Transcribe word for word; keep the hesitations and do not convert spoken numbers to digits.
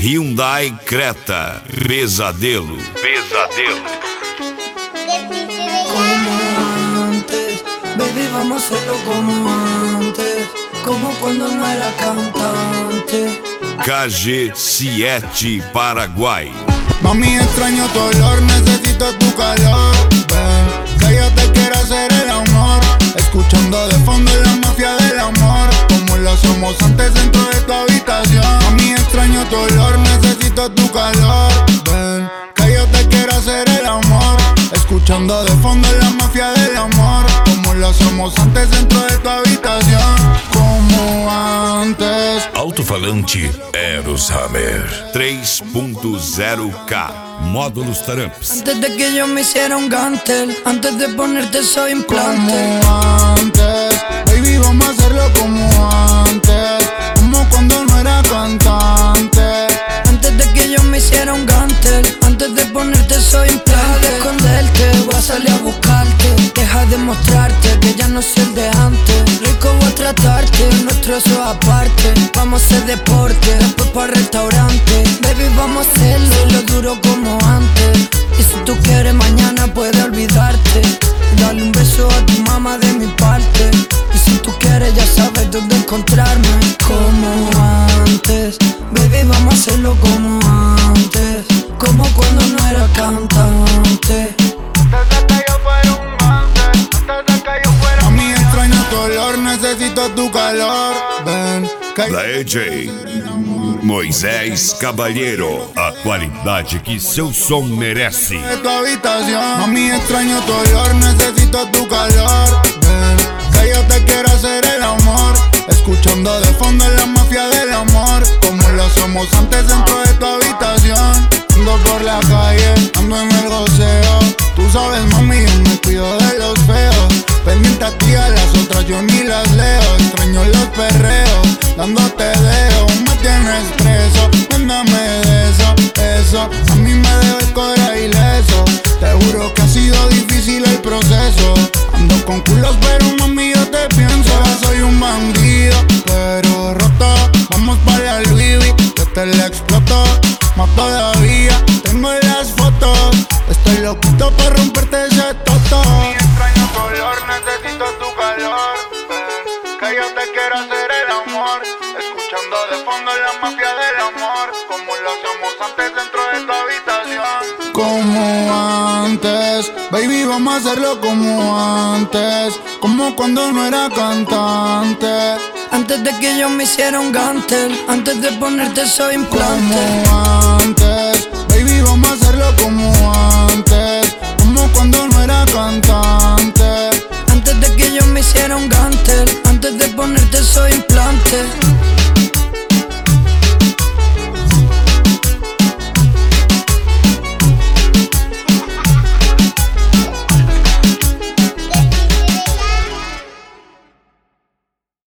Hyundai Creta, Pesadelo, Pesadelo. Como antes, baby, vamos a hacerlo como antes, como cuando no era cantante. K G siete, Paraguay. Mami, extraño tu olor, necesito tu calor. Ven, que yo te quiero hacer el amor, escuchando de fondo la mafia del amor, como lo hacemos antes dentro de tu habitación. Mami, extraño tu olor, necesito tu calor. Ven, que yo te quiero hacer el amor, escuchando de fondo la mafia del amor, como lo hacemos antes dentro de tu habitación. Como antes. Alto-falante Eros Hammer três ponto zero K, módulos Taramps. Antes de que yo me hiciera un gantel, antes de ponerte soy implante. Como antes, baby, vamos a hacerlo como antes, como cuando no era cantante. Antes de que yo me hiciera un gantel, antes de ponerte soy implante. Deja de esconderte, voy a salir a buscarte. Deja de mostrarte que ya no soy el de antes. Rico voy a tratarte, nuestro eso aparte. Vamos a hacer deporte, después para restaurante. Baby, vamos a hacerlo, lo duro como antes. Y si tú quieres mañana puedes olvidarte. Dale un beso a tu mamá de mi parte. Y si tú quieres ya sabes dónde encontrarme. Como antes, baby, vamos a hacerlo como antes, como cuando no era cantante. Antes de que yo fuera un gante, antes de que yo fuera. Mami, extraño tu olor, necesito tu calor. Ven, que D J Moisés Caballero, a qualidade que seu som merece. de tu habitación. Mami, extraño tu olor, necesito tu calor. Ven, que yo te quiero hacer el amor, escuchando de fondo la mafia del amor, como lo hacemos antes dentro de tu habitación. Ando por la calle, ando en el goceo. Tú sabes, mami, yo me cuido de los feos. Pendiente a ti, a las otras yo ni las leo. Extraño los perreos, dándote dedo. Me tienes preso, mándame de eso, eso. A mí me dejó el corazón ileso. Te juro que ha sido difícil el proceso. Ando con culos, pero mami, yo te pienso. Yo soy un bandido, pero roto. Vamos para la Louis V, yo te la exploto. Más todavía, tengo las fotos. Estoy loquito por romperte ese toto. Mi extraño color, necesito tu calor. Ven, que yo te quiero hacer el amor, escuchando de fondo la mafia del amor, como lo hacemos antes dentro de tu habitación. Como antes, baby, vamos a hacerlo como antes, como cuando no era cantante. Antes de que yo me hiciera un gantel, antes de ponerte soy implante. Como antes, baby, vamos a hacerlo como antes, como cuando no era cantante. Antes de que yo me hiciera un gantel, antes de ponerte soy implante.